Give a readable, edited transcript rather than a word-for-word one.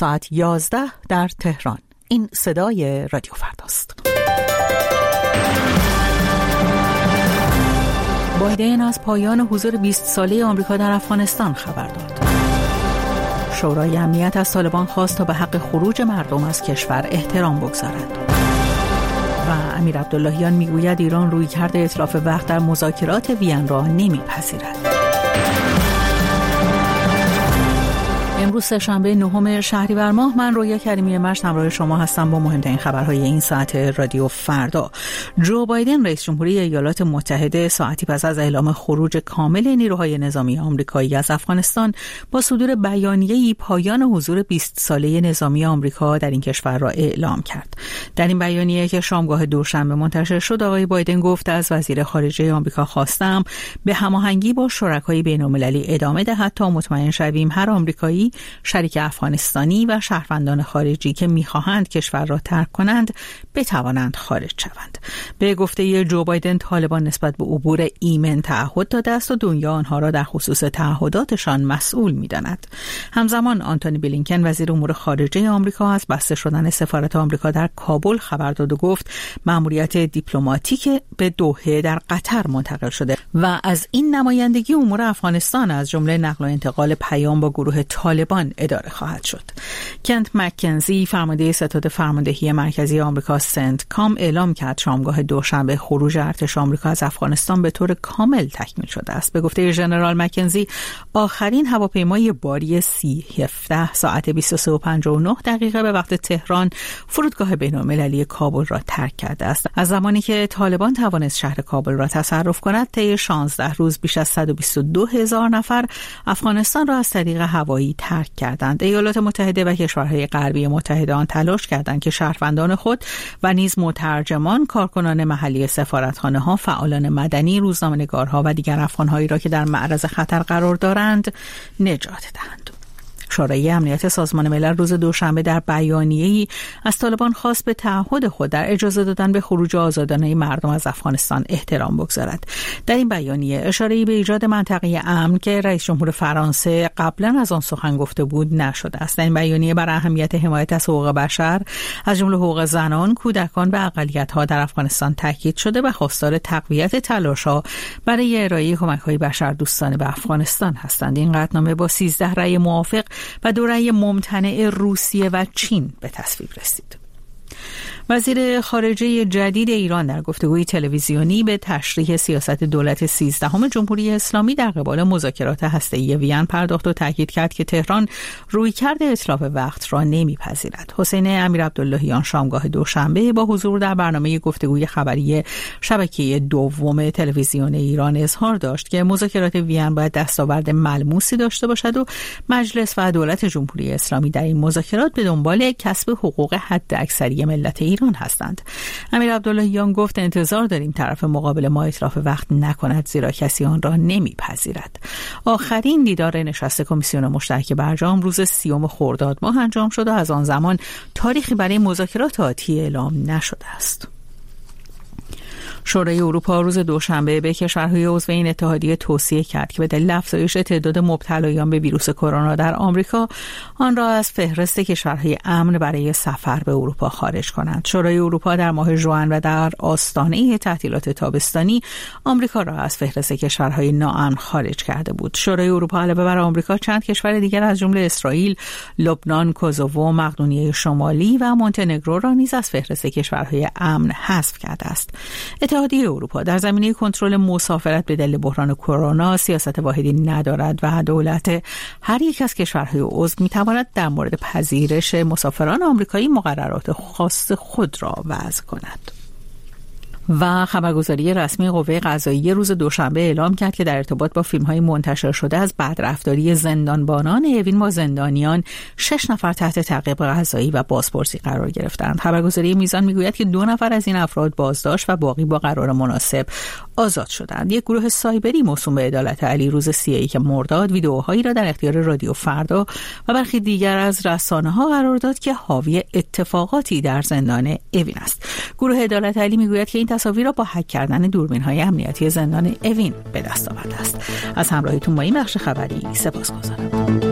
ساعت 11 در تهران. این صدای رادیو فرداست. بایدن از پایان حضور 20 ساله آمریکا در افغانستان خبر داد. شورای امنیت از طالبان خواست تا به حق خروج مردم از کشور احترام بگذارد. و امیر عبداللهیان میگوید ایران رویکرد اتلاف وقت در مذاکرات وین را نمیپذیرد. امروز سه‌شنبه 9 شهریور ماه، من رویا کریمی مشت همراه شما هستم با مهمترین خبرهای این ساعت رادیو فردا. جو بایدن رئیس جمهوری ایالات متحده ساعتی پس از اعلام خروج کامل نیروهای نظامی آمریکایی از افغانستان با صدور بیانیه‌ای پایان حضور 20 ساله نظامی آمریکا در این کشور را اعلام کرد. در این بیانیه که شامگاه دوشنبه منتشر شد، آقای بایدن گفت از وزیر خارجه آمریکا خواستم به هماهنگی با شرکای بین‌المللی ادامه دهد تا مطمئن شویم هر آمریکایی، شریک افغانستانی و شهروندان خارجی که می‌خواهند کشور را ترک کنند بتوانند خارج شوند. به گفته جو بایدن، طالبان نسبت به عبور ایمن تعهد داده است و دنیا آنها را در خصوص تعهداتشان مسئول می‌داند. همزمان آنتونی بلینکن وزیر امور خارجه آمریکا از بسته شدن سفارت آمریکا در کابل خبر داد و گفت مأموریت دیپلماتیک به دوحه در قطر منتقل شده و از این نمایندگی امور افغانستان از جمله نقل و انتقال پیام با گروه طالبان اداره خواهد شد. کنت مکنزی، فرمانده ستاد فرماندهی مرکزی آمریکا سنتکام، اعلام کرد شامگاه دوشنبه خروج ارتش آمریکا از افغانستان به طور کامل تکمیل شده است. به گفته ژنرال مکنزی، آخرین هواپیمای باری C-17 ساعت 23:59 به وقت تهران فرودگاه بین‌المللی کابل را ترک کرده است. از زمانی که طالبان توانست شهر کابل را تصرف کند، طی 16 روز بیش از 122,000 نفر افغانستان را از طریق هوایی ترک کردند. ایالات متحده و کشورهای غربی متحد آن تلاش کردند که شهروندان خود و نیز مترجمان، کارکنان محلی سفارتخانه‌ها، فعالان مدنی، روزنامه‌نگارها و دیگر افغان‌هایی را که در معرض خطر قرار دارند نجات دهند. شورای امنیت سازمان ملل روز دوشنبه در بیانیه‌ای از طالبان خواست به تعهد خود در اجازه دادن به خروج آزادانه مردم از افغانستان احترام بگذارد. در این بیانیه اشاره‌ای به ایجاد منطقه امن که رئیس جمهور فرانسه قبلا از آن سخن گفته بود نشده است. در این بیانیه بر اهمیت حمایت از حقوق بشر از جمله حقوق زنان، کودکان و اقلیت‌ها در افغانستان تاکید شده و خواستار تقویت تلاش‌ها برای ارائه کمک‌های بشردوستانه به افغانستان هستند. این قطعنامه با 13 رأی موافق و 2 رأی ممتنع روسیه و چین به تصویب رسید. وزیر خارجه جدید ایران در گفتگوی تلویزیونی به تشریح سیاست دولت 13 جمهوری اسلامی در قبال مذاکرات هسته‌ای وین پرداخت و تاکید کرد که تهران رویکرد اتلاف وقت را نمیپذیرد. حسین امیر عبداللهیان شامگاه دوشنبه با حضور در برنامه گفتگوی خبری شبکه دوم تلویزیون ایران اظهار داشت که مذاکرات وین باید دستاورد ملموسی داشته باشد و مجلس و دولت جمهوری اسلامی در این مذاکرات به دنبال کسب حقوق حداکثری ملت ایران هستند. امیر عبداللهیان گفت انتظار داریم طرف مقابل ما اتلاف وقت نکند، زیرا کسی آن را نمیپذیرد. آخرین دیدار نشست کمیسیون مشترک برجام روز 30 خرداد ماه انجام شد و از آن زمان تاریخی برای مذاکرات آتی اعلام نشده است. شورای اروپا روز دوشنبه به کشورهای عضو این اتحادیه توصیه کرد که به دلیل افزایش تعداد مبتلایان به ویروس کرونا در آمریکا آن را از فهرست کشورهای امن برای سفر به اروپا خارج کنند. شورای اروپا در ماه ژوئن و در آستانه تعطیلات تابستانی آمریکا را از فهرست کشورهای ناامن خارج کرده بود. شورای اروپا علاوه بر آمریکا چند کشور دیگر از جمله اسرائیل، لبنان، کوزوو، مقدونیه شمالی و مونتنگرو را نیز از فهرست کشورهای امن حذف کرده است. اتحادیه اروپا در زمینه کنترل مسافرت به دلیل بحران کرونا سیاست واحدی ندارد و دولت هر یک از کشورهای عضو می‌تواند در مورد پذیرش مسافران آمریکایی مقررات خاص خود را وضع کند. و خبرگزاری رسمی قوه قضاییه روز دوشنبه اعلام کرد که در ارتباط با فیلم‌های منتشر شده از بدرفتاری زندانبانان اوین با زندانیان 6 نفر تحت تعقیب قضایی و بازپرسی قرار گرفتند. خبرگزاری میزان میگوید که 2 نفر از این افراد بازداشت و باقی با قرار مناسب آزاد شدند. یک گروه سایبری موسوم به عدالت علی روز 31 مرداد ویدئوهایی را در اختیار رادیو فردا و برخی دیگر از رسانه‌ها قرار داد که حاوی اتفاقاتی در زندان اوین است. گروه عدالت علی میگوید که این تصاویر را با هک کردن دوربین‌های امنیتی زندان اوین به دست آورده است. از همراهیتون با این بخش خبری سپاسگزارم.